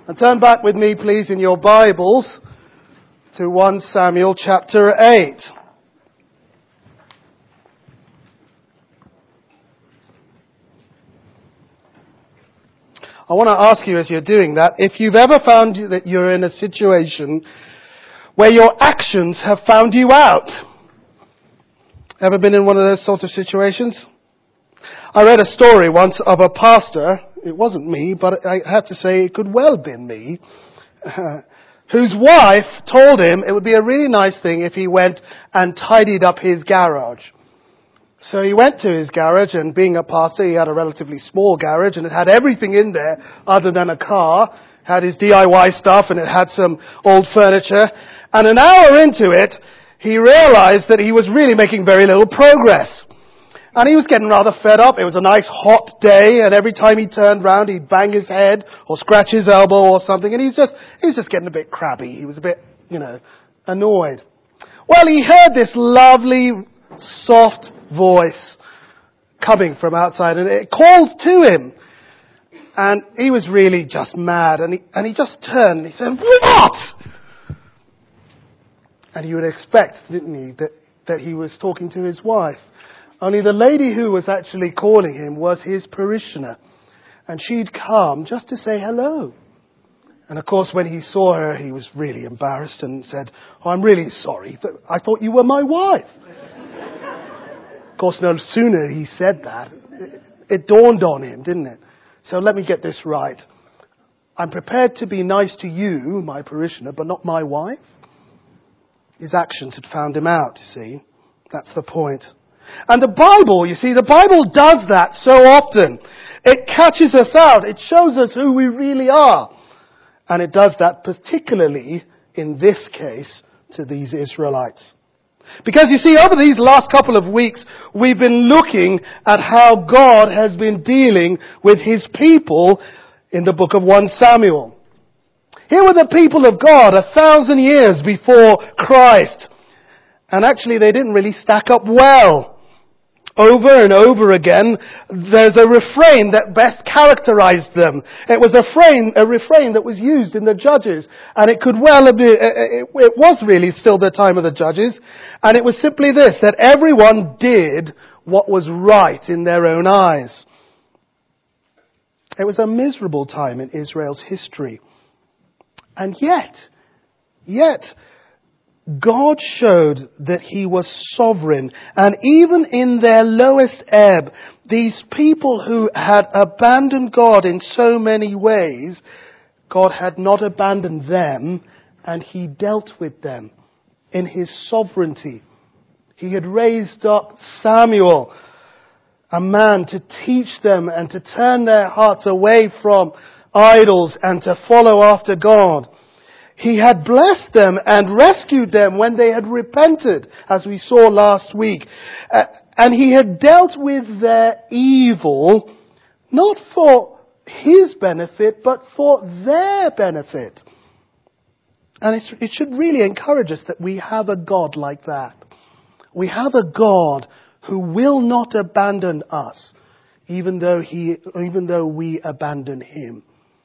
And turn back with me, please, in your Bibles to 1 Samuel chapter 8. I want to ask you as you're doing that, if you've ever found that you're in a situation where your actions have found you out. Ever been in one of those sorts of situations? I read a story once of a pastor, it wasn't me, but I have to say it could well have been me, whose wife told him it would be a really nice thing if he went and tidied up his garage. So he went to his garage, and being a pastor, he had a relatively small garage, and it had everything in there other than a car. Had his DIY stuff, and it had some old furniture. And an hour into it, he realized that he was really making very little progress. And he was getting rather fed up. It was a nice hot day, and every time he turned round, he'd bang his head or scratch his elbow or something, and he was just getting a bit crabby. He was a bit, annoyed. Well, he heard this lovely, soft voice coming from outside, and it called to him. And he was really just mad, and he just turned and he said, "What?" And you would expect, didn't he, that he was talking to his wife. Only the lady who was actually calling him was his parishioner. And she'd come just to say hello. And of course, when he saw her, he was really embarrassed and said, "Oh, I'm really sorry. I thought you were my wife." Of course, no sooner he said that, it dawned on him, didn't it? So let me get this right. I'm prepared to be nice to you, my parishioner, but not my wife. His actions had found him out, you see. That's the point. And the Bible, the Bible does that so often. It catches us out. It shows us who we really are. And it does that particularly, in this case, to these Israelites. Because over these last couple of weeks, we've been looking at how God has been dealing with His people in the book of 1 Samuel. Here were the people of God 1,000 years before Christ. And actually they didn't really stack up well. Over and over again, there's a refrain that best characterized them. It was a refrain that was used in the Judges. And it could well have been, it was really still the time of the Judges. And it was simply this, that everyone did what was right in their own eyes. It was a miserable time in Israel's history. And yet, God showed that He was sovereign. And even in their lowest ebb, these people who had abandoned God in so many ways, God had not abandoned them, and He dealt with them in His sovereignty. He had raised up Samuel, a man, to teach them and to turn their hearts away from idols and to follow after God. He had blessed them and rescued them when they had repented, as we saw last week. And He had dealt with their evil, not for His benefit, but for their benefit. And it should really encourage us that we have a God like that. We have a God who will not abandon us, even though we abandon Him.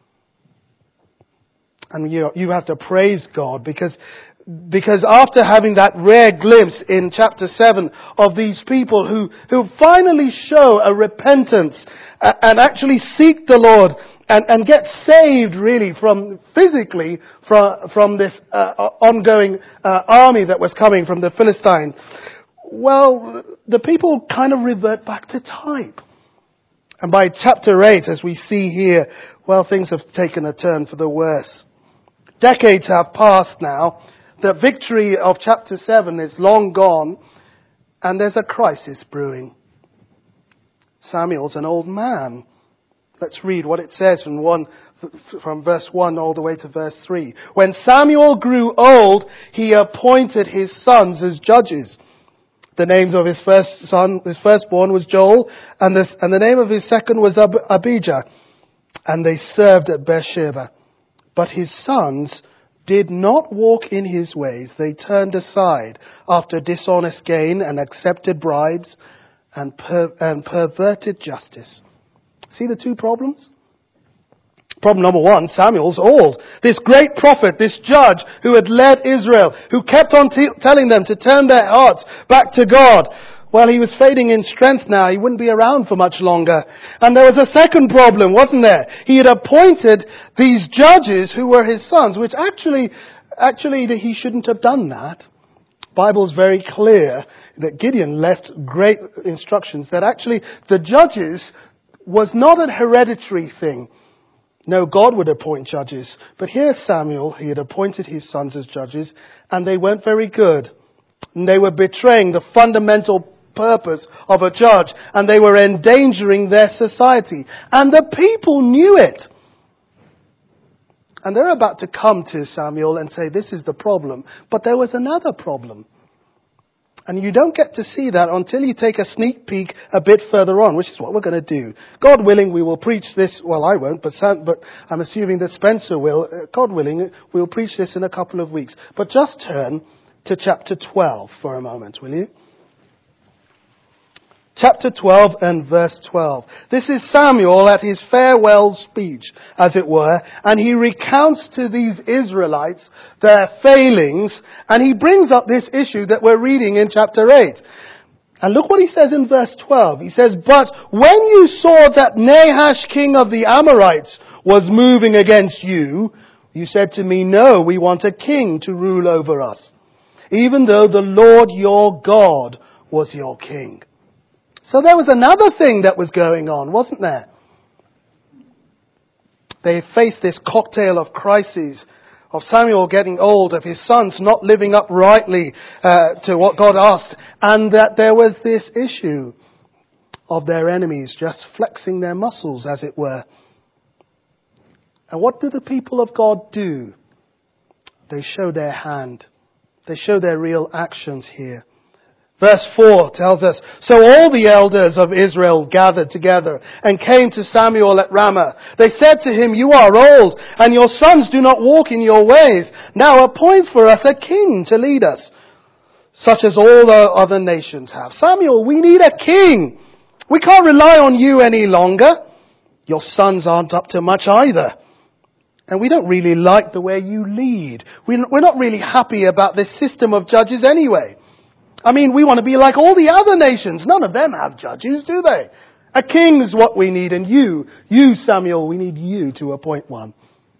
And you have to praise God because after having that rare glimpse in chapter 7 of these people who finally show a repentance and actually seek the Lord and get saved really from this ongoing army that was coming from the Philistine, well, the people kind of revert back to type. And by chapter 8, as we see here, well, things have taken a turn for the worse. Decades have passed now. The victory of chapter 7 is long gone, and there's a crisis brewing. Samuel's an old man. Let's read what it says from verse 1 all the way to verse 3. When Samuel grew old, he appointed his sons as judges. The names of his firstborn was Joel, and the name of his second was Abijah, and they served at Beersheba. But his sons did not walk in his ways. They turned aside after dishonest gain and accepted bribes and perverted justice. See the two problems? Problem number one, Samuel's old. This great prophet, this judge who had led Israel, who kept on telling them to turn their hearts back to God. Well, he was fading in strength now. He wouldn't be around for much longer. And there was a second problem, wasn't there? He had appointed these judges who were his sons, which actually he shouldn't have done that. The Bible's very clear that Gideon left great instructions that actually the judges was not a hereditary thing. No, God would appoint judges. But here Samuel, he had appointed his sons as judges, and they weren't very good. And they were betraying the fundamental purpose of a judge, and they were endangering their society. And the people knew it. And they're about to come to Samuel and say, this is the problem. But there was another problem. And you don't get to see that until you take a sneak peek a bit further on, which is what we're going to do. God willing, we will preach this. Well, I won't, but I'm assuming that Spencer will. God willing, we'll preach this in a couple of weeks. But just turn to chapter 12 for a moment, will you? Chapter 12 and verse 12. This is Samuel at his farewell speech, as it were, and he recounts to these Israelites their failings, and he brings up this issue that we're reading in chapter 8. And look what he says in verse 12. He says, "But when you saw that Nahash, king of the Amorites, was moving against you, you said to me, 'No, we want a king to rule over us, even though the Lord your God was your king.'" So there was another thing that was going on, wasn't there? They faced this cocktail of crises, of Samuel getting old, of his sons not living up rightly to what God asked, and that there was this issue of their enemies just flexing their muscles, as it were. And what do the people of God do? They show their hand. They show their real actions here. Verse 4 tells us, "So all the elders of Israel gathered together and came to Samuel at Ramah. They said to him, 'You are old, and your sons do not walk in your ways. Now appoint for us a king to lead us, such as all the other nations have.'" Samuel, we need a king. We can't rely on you any longer. Your sons aren't up to much either. And we don't really like the way you lead. We're not really happy about this system of judges anyway. I mean, we want to be like all the other nations. None of them have judges, do they? A king is what we need. And you, Samuel, we need you to appoint one.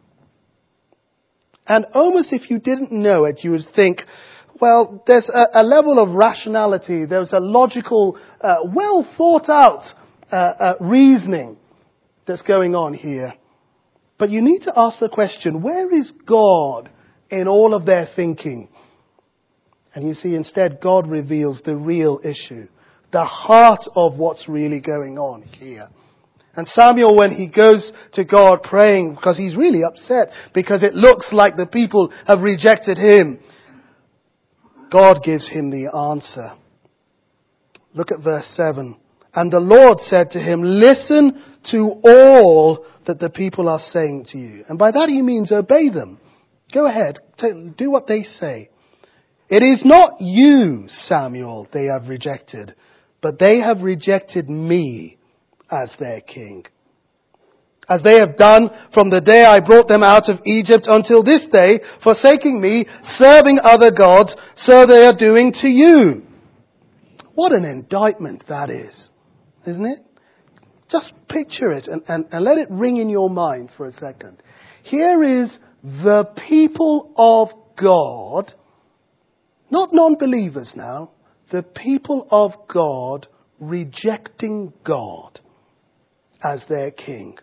And almost if you didn't know it, you would think, well, there's a level of rationality. There's a logical, well thought out reasoning that's going on here. But you need to ask the question, where is God in all of their thinking? And you see, instead, God reveals the real issue, the heart of what's really going on here. And Samuel, when he goes to God praying, because he's really upset, because it looks like the people have rejected him, God gives him the answer. Look at verse 7. "And the Lord said to him, 'Listen to all that the people are saying to you.'" And by that he means obey them. Go ahead, do what they say. "It is not you, Samuel, they have rejected, but they have rejected me as their king, as they have done from the day I brought them out of Egypt until this day, forsaking me, serving other gods, so they are doing to you." What an indictment that is, isn't it? Just picture it and let it ring in your mind for a second. Here is the people of God, not non-believers now, the people of God rejecting God as their king.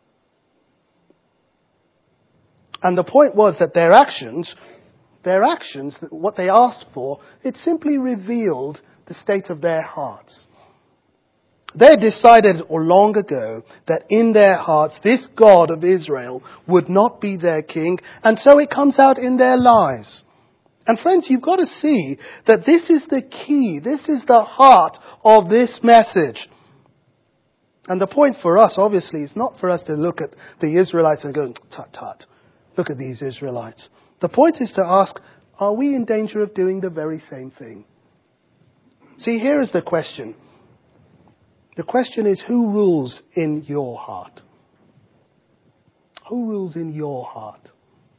And the point was that their actions, what they asked for, it simply revealed the state of their hearts. They decided long ago that in their hearts this God of Israel would not be their king, and so it comes out in their lives. And friends, you've got to see that this is the key. This is the heart of this message. And the point for us, obviously, is not for us to look at the Israelites and go, "Tut, tut, look at these Israelites." The point is to ask, are we in danger of doing the very same thing? See, here is the question. The question is, who rules in your heart? Who rules in your heart?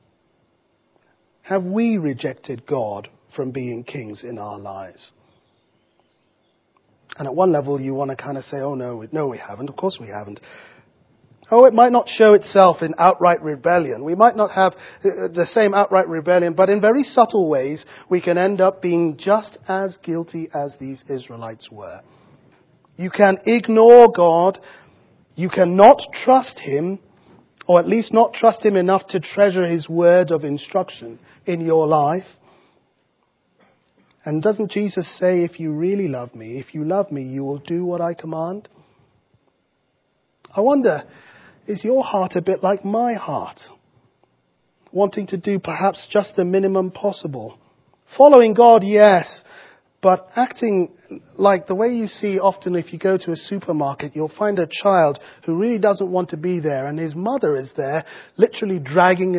Have we rejected God from being kings in our lives? And at one level you want to kind of say, oh no, we haven't. Of course we haven't. Oh, it might not show itself in outright rebellion. We might not have the same outright rebellion, but in very subtle ways we can end up being just as guilty as these Israelites were. You can ignore God. You cannot trust Him, or at least not trust Him enough to treasure His word of instruction in your life. And doesn't Jesus say, if you really love me, if you love me, you will do what I command? I wonder, is your heart a bit like my heart? Wanting to do perhaps just the minimum possible. Following God, yes, but acting like the way you see often if you go to a supermarket, you'll find a child who really doesn't want to be there, and his mother is there, literally dragging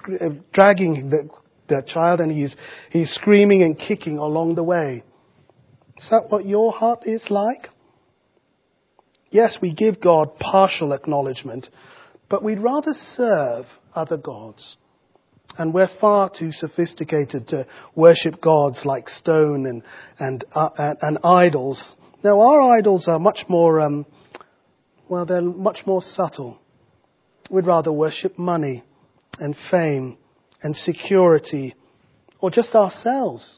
the child, and he's screaming and kicking along the way. Is that what your heart is like? Yes, we give God partial acknowledgement, but we'd rather serve other gods. And we're far too sophisticated to worship gods like stone and idols. Now, our idols are much more, they're much more subtle. We'd rather worship money and fame and security, or just ourselves.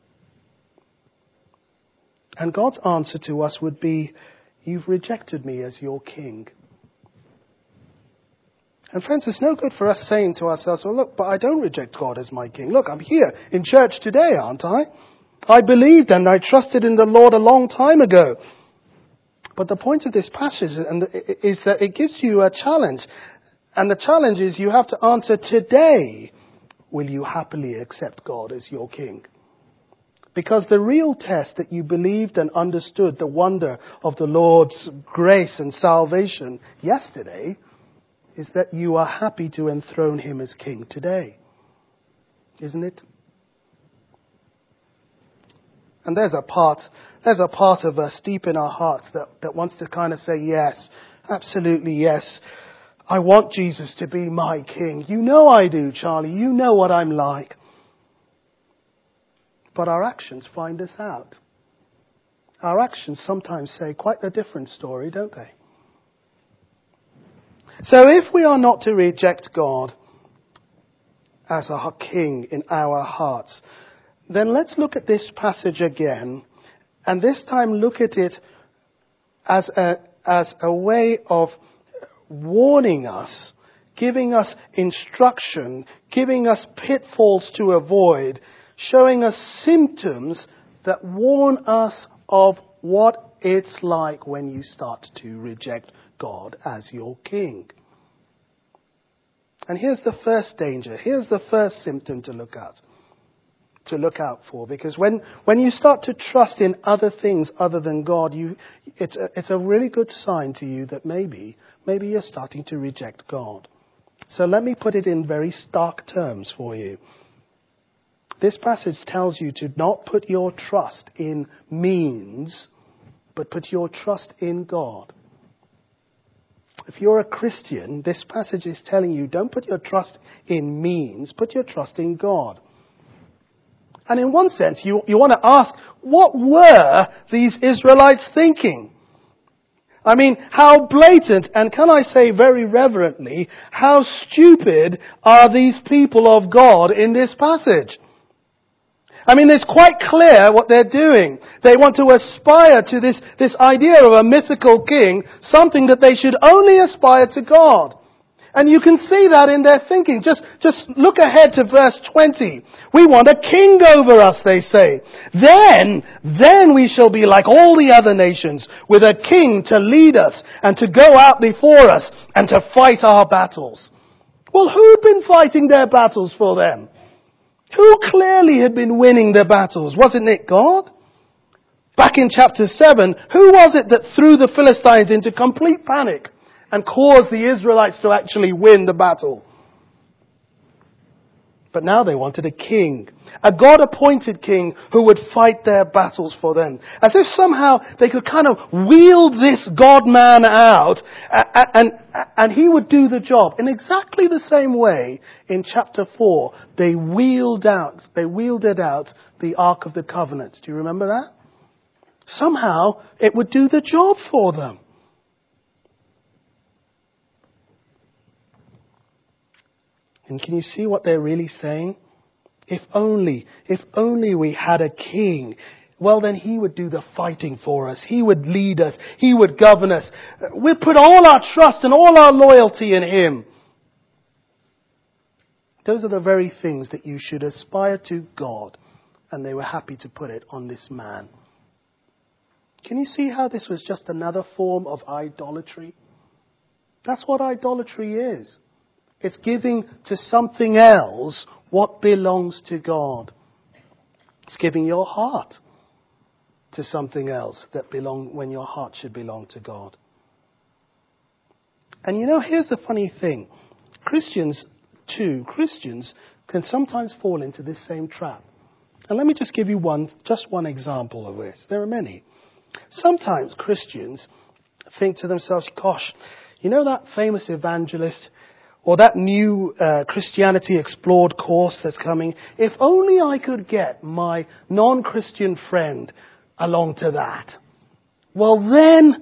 And God's answer to us would be, you've rejected me as your king. And friends, it's no good for us saying to ourselves, well, look, but I don't reject God as my king. Look, I'm here in church today, aren't I? I believed and I trusted in the Lord a long time ago. But the point of this passage is that it gives you a challenge. And the challenge is you have to answer today, will you happily accept God as your king? Because the real test that you believed and understood the wonder of the Lord's grace and salvation yesterday is that you are happy to enthrone Him as king today. Isn't it? And there's a part of us deep in our hearts that wants to kind of say, yes, absolutely yes. I want Jesus to be my king. You know I do, Charlie. You know what I'm like. But our actions find us out. Our actions sometimes say quite a different story, don't they? So if we are not to reject God as our king in our hearts, then let's look at this passage again, and this time look at it as a way of warning us, giving us instruction, giving us pitfalls to avoid, showing us symptoms that warn us of what it's like when you start to reject God as your king. And here's the first danger. Here's the first symptom to look out for. Because when you start to trust in other things other than God, it's a really good sign to you that maybe you're starting to reject God. So let me put it in very stark terms for you. This passage tells you to not put your trust in means, but put your trust in God. If you're a Christian, this passage is telling you, don't put your trust in means, put your trust in God. And in one sense, you want to ask, what were these Israelites thinking? I mean, how blatant, and can I say very reverently, how stupid are these people of God in this passage? I mean, it's quite clear what they're doing. They want to aspire to this idea of a mythical king, something that they should only aspire to God. And you can see that in their thinking. Just look ahead to verse 20. We want a king over us, they say. Then we shall be like all the other nations, with a king to lead us and to go out before us and to fight our battles. Well, who'd been fighting their battles for them? Who clearly had been winning the battles? Wasn't it God? Back in chapter 7, who was it that threw the Philistines into complete panic and caused the Israelites to actually win the battle? But now they wanted a king, a God-appointed king who would fight their battles for them. As if somehow they could kind of wield this God-man out and he would do the job. In exactly the same way, in chapter 4, they wielded out the Ark of the Covenant. Do you remember that? Somehow it would do the job for them. And can you see what they're really saying? If only we had a king, well then he would do the fighting for us. He would lead us. He would govern us. We'd put all our trust and all our loyalty in him. Those are the very things that you should aspire to God. And they were happy to put it on this man. Can you see how this was just another form of idolatry? That's what idolatry is. It's giving to something else what belongs to God. It's giving your heart to something else when your heart should belong to God. And here's the funny thing. Christians can sometimes fall into this same trap. And let me just give you just one example of this. There are many. Sometimes Christians think to themselves, gosh, that famous evangelist or that new Christianity Explored course that's coming, if only I could get my non-Christian friend along to that. Well then,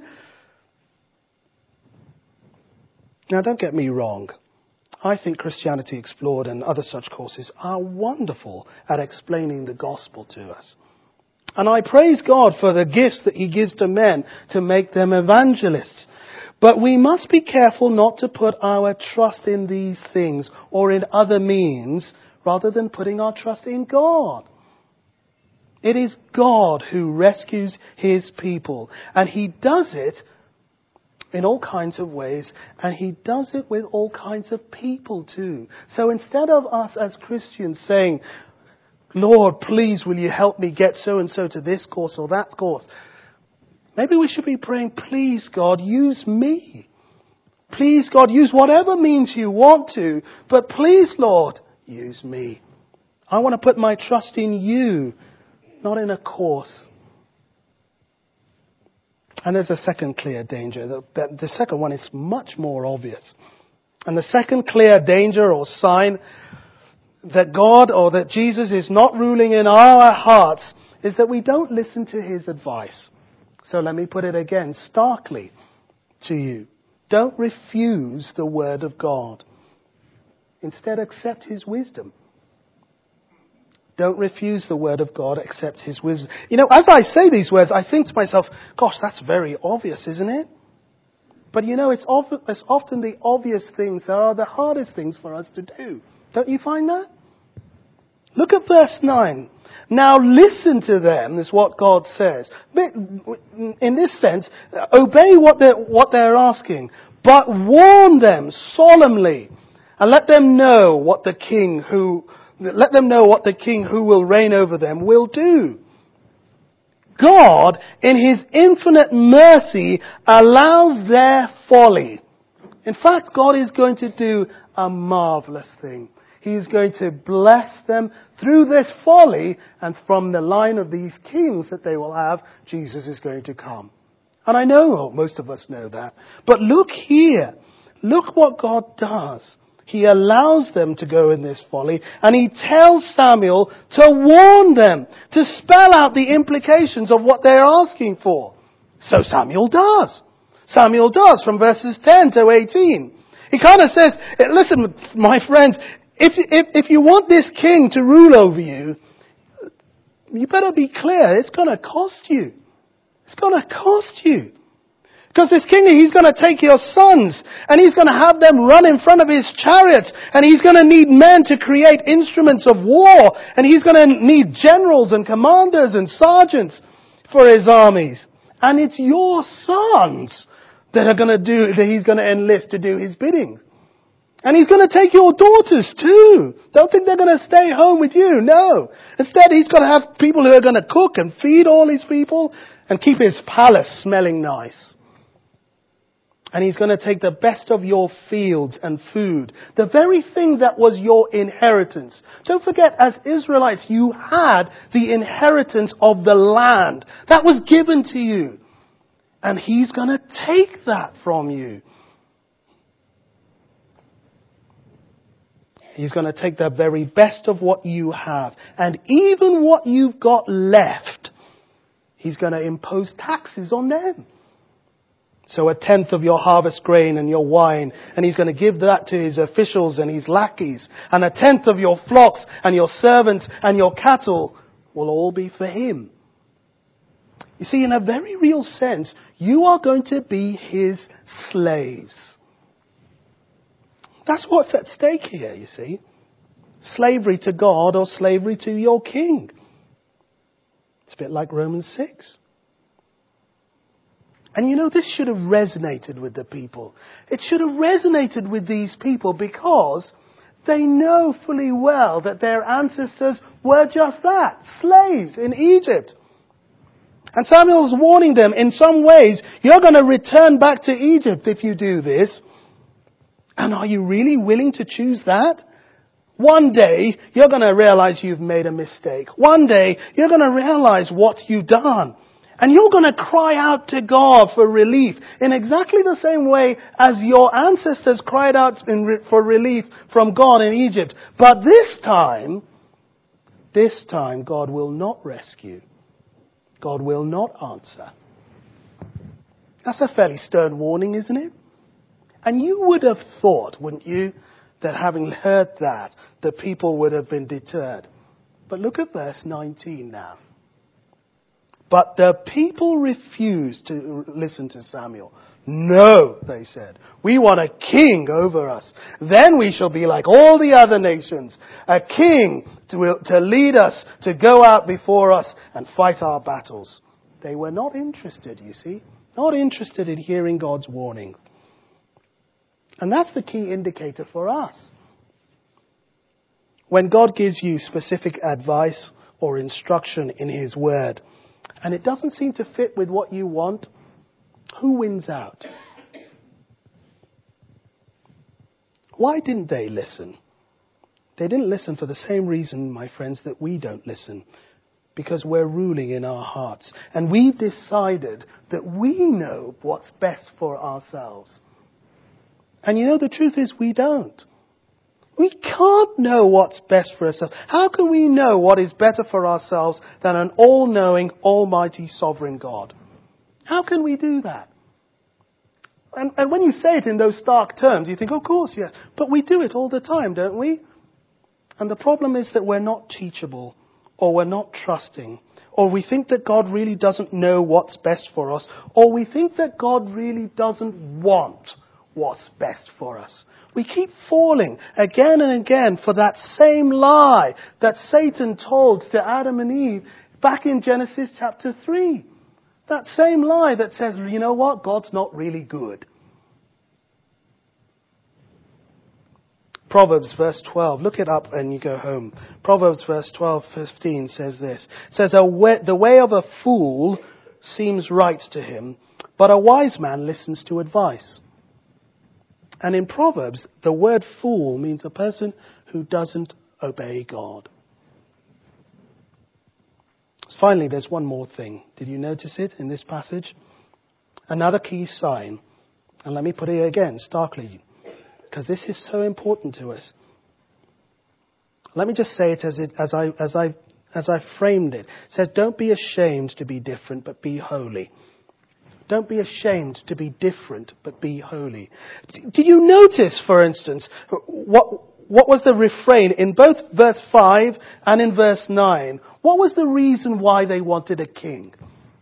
now don't get me wrong. I think Christianity Explored and other such courses are wonderful at explaining the gospel to us. And I praise God for the gifts that he gives to men to make them evangelists. But we must be careful not to put our trust in these things or in other means rather than putting our trust in God. It is God who rescues his people. And he does it in all kinds of ways. And he does it with all kinds of people too. So instead of us as Christians saying, Lord, please will you help me get so and so to this course or that course, maybe we should be praying, please God, use me. Please God, use whatever means you want to. But please Lord, use me. I want to put my trust in you, not in a course. And there's a second clear danger. The second one is much more obvious. And the second clear danger or sign that God or that Jesus is not ruling in our hearts is that we don't listen to his advice. So let me put it again starkly to you. Don't refuse the word of God. Instead, accept his wisdom. Don't refuse the word of God, accept his wisdom. As I say these words, I think to myself, gosh, that's very obvious, isn't it? But it's often the obvious things that are the hardest things for us to do. Don't you find that? Look at verse 9. Now listen to them, is what God says. In this sense, obey what they're asking, but warn them solemnly, and let them know what the king who will reign over them will do. God, in his infinite mercy, allows their folly. In fact, God is going to do a marvelous thing. He is going to bless them through this folly, and from the line of these kings that they will have, Jesus is going to come. And I know most of us know that. But look here. Look what God does. He allows them to go in this folly, and he tells Samuel to warn them, to spell out the implications of what they're asking for. So Samuel does. Samuel does from verses 10 to 18. He kind of says, listen, my friends, if you want this king to rule over you, you better be clear. It's going to cost you. It's going to cost you. Because this king, he's going to take your sons and he's going to have them run in front of his chariots, and he's going to need men to create instruments of war, and he's going to need generals and commanders and sergeants for his armies. And it's your sons that he's going to enlist to do his bidding. And he's going to take your daughters too. Don't think they're going to stay home with you. No. Instead, he's going to have people who are going to cook and feed all his people and keep his palace smelling nice. And He's going to take the best of your fields and food. The very thing that was your inheritance. Don't forget, as Israelites, you had the inheritance of the land. That was given to you. And He's going to take that from you. He's going to take the very best of what you have. And even what you've got left, He's going to impose taxes on them. So 1/10 of your harvest grain and your wine, and He's going to give that to His officials and His lackeys. And 1/10 of your flocks and your servants and your cattle will all be for Him. You see, in a very real sense, you are going to be His slaves. That's what's at stake here, you see. Slavery to God or slavery to your king. It's a bit like Romans 6. And you know, this should have resonated with the people. It should have resonated with these people because they know fully well that their ancestors were just that, slaves in Egypt. And Samuel's warning them, in some ways, you're going to return back to Egypt if you do this. And are you really willing to choose that? One day, you're going to realize you've made a mistake. One day, you're going to realize what you've done. And you're going to cry out to God for relief in exactly the same way as your ancestors cried out for relief from God in Egypt. But this time, God will not rescue. God will not answer. That's a fairly stern warning, isn't it? And you would have thought, wouldn't you, that having heard that, the people would have been deterred. But look at verse 19 now. But the people refused to listen to Samuel. No, they said, we want a king over us. Then we shall be like all the other nations. A king to lead us, to go out before us and fight our battles. They were not interested, you see. Not interested in hearing God's warning. And that's the key indicator for us. When God gives you specific advice or instruction in His Word, and it doesn't seem to fit with what you want, who wins out? Why didn't they listen? They didn't listen for the same reason, my friends, that we don't listen. Because we're ruling in our hearts. And we've decided that we know what's best for ourselves. And you know, the truth is we don't. We can't know what's best for ourselves. How can we know what is better for ourselves than an all-knowing, almighty, sovereign God? How can we do that? And when you say it in those stark terms, you think, of course, yes. But we do it all the time, don't we? And the problem is that we're not teachable, or we're not trusting, or we think that God really doesn't know what's best for us, or we think that God really doesn't want what's best for us. We keep falling again and again for that same lie that Satan told to Adam and Eve back in Genesis chapter 3. That same lie that says, you know what, God's not really good. Proverbs verse 12, look it up and you go home. Proverbs verse 12-15 says this. It says, the way of a fool seems right to him, but a wise man listens to advice. And in Proverbs, the word fool means a person who doesn't obey God. Finally, there's one more thing. Did you notice it in this passage? Another key sign. And let me put it again, starkly, because this is so important to us. Let me just say it as I framed it. It says, don't be ashamed to be different, but be holy. Don't be ashamed to be different, but be holy. Did you notice, for instance, what was the refrain in both verse 5 and in verse 9? What was the reason why they wanted a king?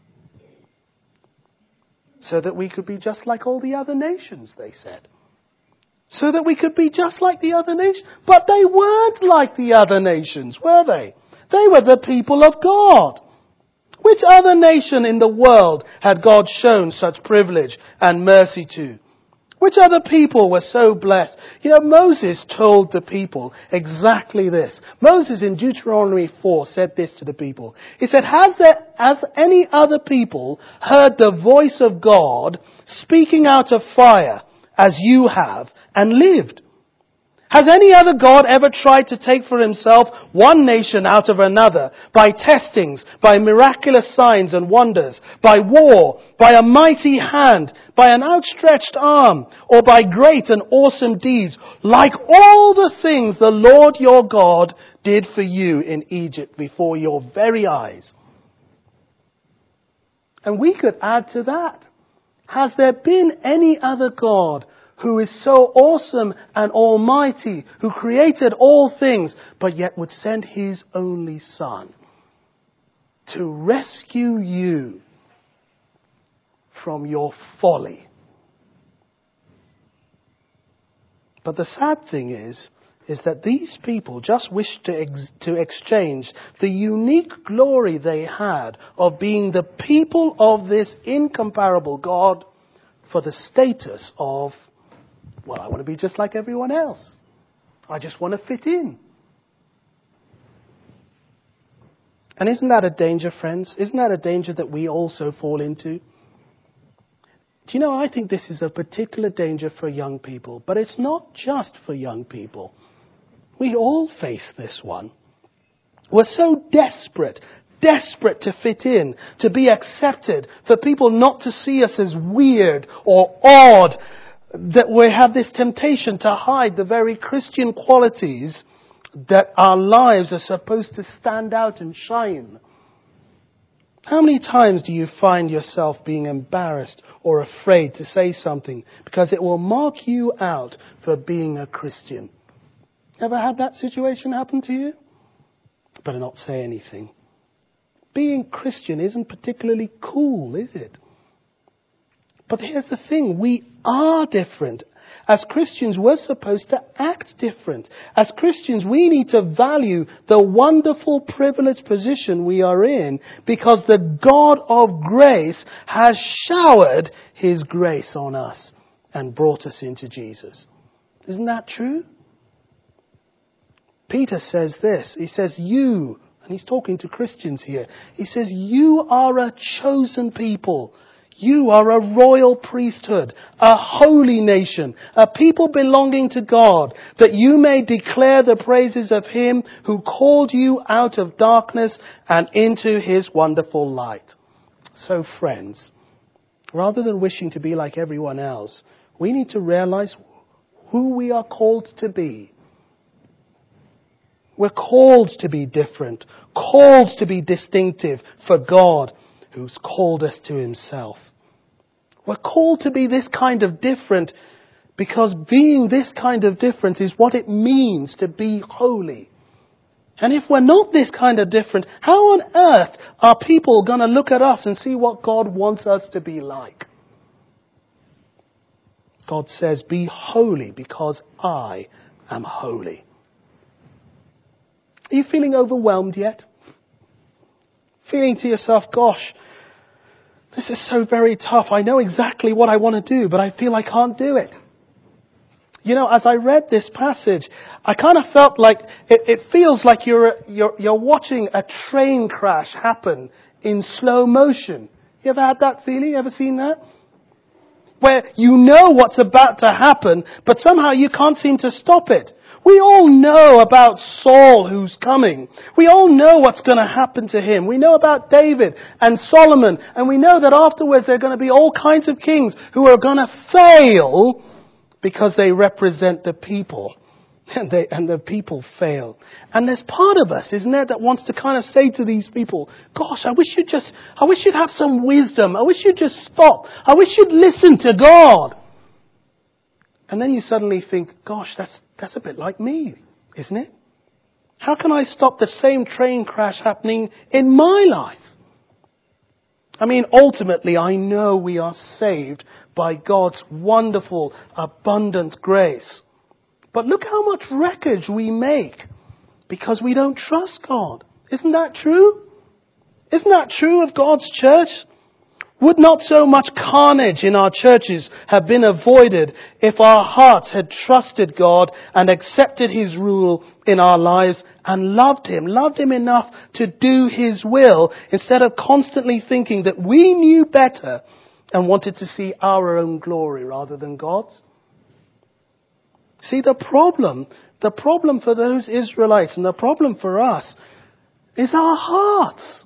So that we could be just like all the other nations, they said. So that we could be just like the other nations. But they weren't like the other nations, were they? They were the people of God. Which other nation in the world had God shown such privilege and mercy to? Which other people were so blessed? You know, Moses told the people exactly this. Moses in Deuteronomy 4 said this to the people. He said, has any other people heard the voice of God speaking out of fire as you have and lived? Has any other God ever tried to take for himself one nation out of another by testings, by miraculous signs and wonders, by war, by a mighty hand, by an outstretched arm, or by great and awesome deeds, like all the things the Lord your God did for you in Egypt before your very eyes? And we could add to that. Has there been any other God who is so awesome and almighty, who created all things, but yet would send his only Son to rescue you from your folly? But the sad thing is that these people just wish to exchange the unique glory they had of being the people of this incomparable God for the status of, well, I want to be just like everyone else. I just want to fit in. And isn't that a danger, friends? Isn't that a danger that we also fall into? Do you know, I think this is a particular danger for young people. But it's not just for young people. We all face this one. We're so desperate to fit in, to be accepted, for people not to see us as weird or odd, that we have this temptation to hide the very Christian qualities that our lives are supposed to stand out and shine. How many times do you find yourself being embarrassed or afraid to say something because it will mark you out for being a Christian? Ever had that situation happen to you? Better not say anything. Being Christian isn't particularly cool, is it? But here's the thing, we are different. As Christians, we're supposed to act different. As Christians, we need to value the wonderful privileged position we are in because the God of grace has showered his grace on us and brought us into Jesus. Isn't that true? Peter says this. He says, you, and he's talking to Christians here. He says, you are a chosen people. You are a royal priesthood, a holy nation, a people belonging to God, that you may declare the praises of him who called you out of darkness and into his wonderful light. So friends, rather than wishing to be like everyone else, we need to realize who we are called to be. We're called to be different, called to be distinctive for God, who's called us to himself. We're called to be this kind of different because being this kind of different is what it means to be holy. And if we're not this kind of different, how on earth are people going to look at us and see what God wants us to be like? God says, be holy because I am holy. Are you feeling overwhelmed yet? Feeling to yourself, gosh, this is so very tough. I know exactly what I want to do, but I feel I can't do it. You know, as I read this passage, I kind of felt like it feels like you're watching a train crash happen in slow motion. You ever had that feeling? You ever seen that? Where you know what's about to happen, but somehow you can't seem to stop it. We all know about Saul who's coming. We all know what's going to happen to him. We know about David and Solomon. And we know that afterwards there are going to be all kinds of kings who are going to fail because they represent the people. And the people fail. And there's part of us, isn't there, that wants to kind of say to these people, gosh, I wish you'd have some wisdom. I wish you'd just stop. I wish you'd listen to God. And then you suddenly think, gosh, that's a bit like me, isn't it? How can I stop the same train crash happening in my life? I mean, ultimately, I know we are saved by God's wonderful, abundant grace. But look how much wreckage we make because we don't trust God. Isn't that true? Isn't that true of God's church? Would not so much carnage in our churches have been avoided if our hearts had trusted God and accepted His rule in our lives and loved Him enough to do His will, instead of constantly thinking that we knew better and wanted to see our own glory rather than God's? See, the problem for those Israelites and the problem for us is our hearts.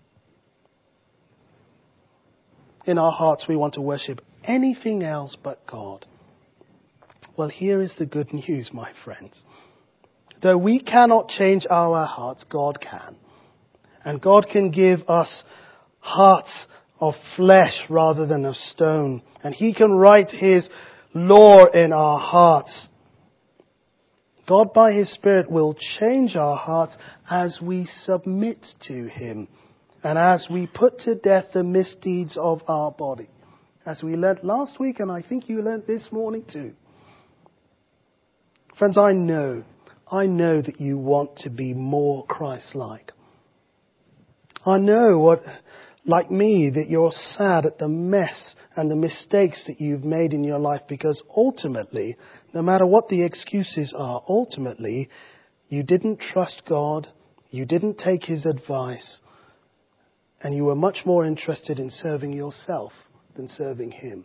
In our hearts we want to worship anything else but God. Well, here is the good news, my friends. Though we cannot change our hearts, God can. And God can give us hearts of flesh rather than of stone. And He can write His law in our hearts. God by His Spirit will change our hearts as we submit to Him. And as we put to death the misdeeds of our body. As we learnt last week, and I think you learnt this morning too. Friends, I know that you want to be more Christ-like. I know, like me, that you're sad at the mess and the mistakes that you've made in your life, because ultimately, no matter what the excuses are, ultimately, you didn't trust God, you didn't take His advice, and you were much more interested in serving yourself than serving Him.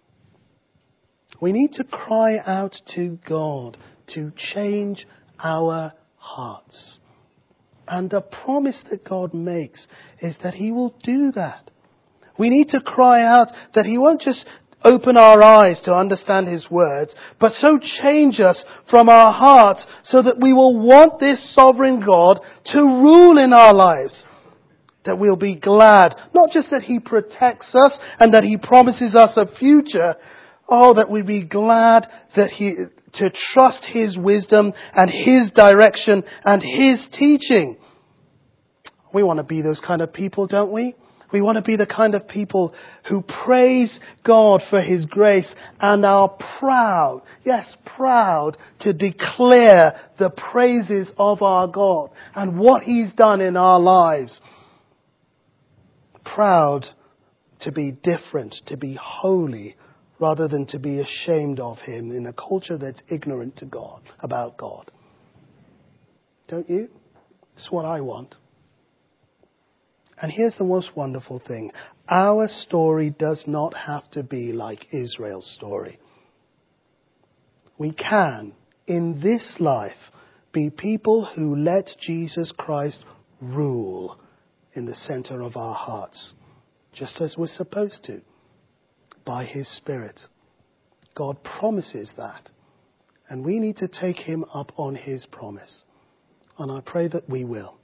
We need to cry out to God to change our hearts. And the promise that God makes is that He will do that. We need to cry out that He won't just open our eyes to understand His words, but so change us from our hearts so that we will want this sovereign God to rule in our lives. That we'll be glad, not just that He protects us and that He promises us a future. Oh, that we'd be glad to trust His wisdom and His direction and His teaching. We want to be those kind of people, don't we? We want to be the kind of people who praise God for His grace and are proud, yes, proud to declare the praises of our God and what He's done in our lives. Proud to be different, to be holy, rather than to be ashamed of Him in a culture that's ignorant to God, about God. Don't you? It's what I want. And here's the most wonderful thing. Our story does not have to be like Israel's story. We can, in this life, be people who let Jesus Christ rule in the center of our hearts, just as we're supposed to, by His Spirit. God promises that, and we need to take Him up on His promise. And I pray that we will.